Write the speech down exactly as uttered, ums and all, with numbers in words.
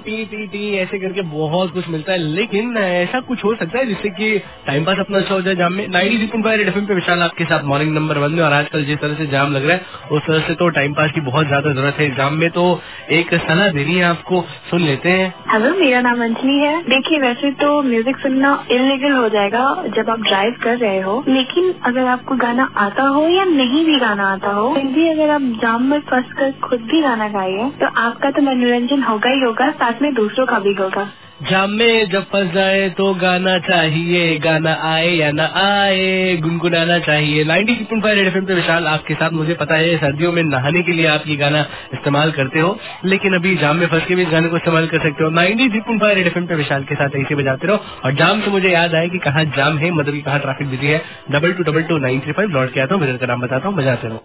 T T T ऐसे करके बहुत कुछ मिलता है, लेकिन ऐसा कुछ हो सकता है जिससे कि टाइम पास अपना अच्छा हो जाए जाम में। Ninety three point five Red FM पे विशाल आपके साथ मॉर्निंग नंबर वन में। और आजकल जिस तरह से जाम लग रहा है उस तरह से तो टाइम पास की बहुत ज्यादा जरूरत है जाम में, तो एक सलाह देनी है आपको, सुन लेते हैं। हेलो, मेरा नाम अंजलि है। देखिए, वैसे तो म्यूजिक सुनना इलीगल हो जाएगा जब आप ड्राइव कर रहे हो, लेकिन अगर आपको गाना आता हो या नहीं भी गाना आता हो, फिर भी अगर आप जाम में फंस कर खुद भी गाना गाइए तो आपका तो मनोरंजन होगा ही होगा, साथ में दूसरों का भी होगा। जाम में जब फंस जाए तो गाना चाहिए, गाना आए या ना आए गुनगुनाना चाहिए। Ninety three point five Red FM पे विशाल आपके साथ। मुझे पता है सर्दियों में नहाने के लिए आप ये गाना इस्तेमाल करते हो, लेकिन अभी जाम में फंस के भी इस गाने को इस्तेमाल कर सकते हो। Ninety three point five Red FM पे विशाल के साथ ऐसे बजाते रहो। और जाम से मुझे याद आया कि कहाँ जाम है, मतलब कहाँ ट्रैफिक बिजी है। Double two double two nine three five लौट के आता हूँ, मेरे का नाम बताता हूँ, बजाते रहो।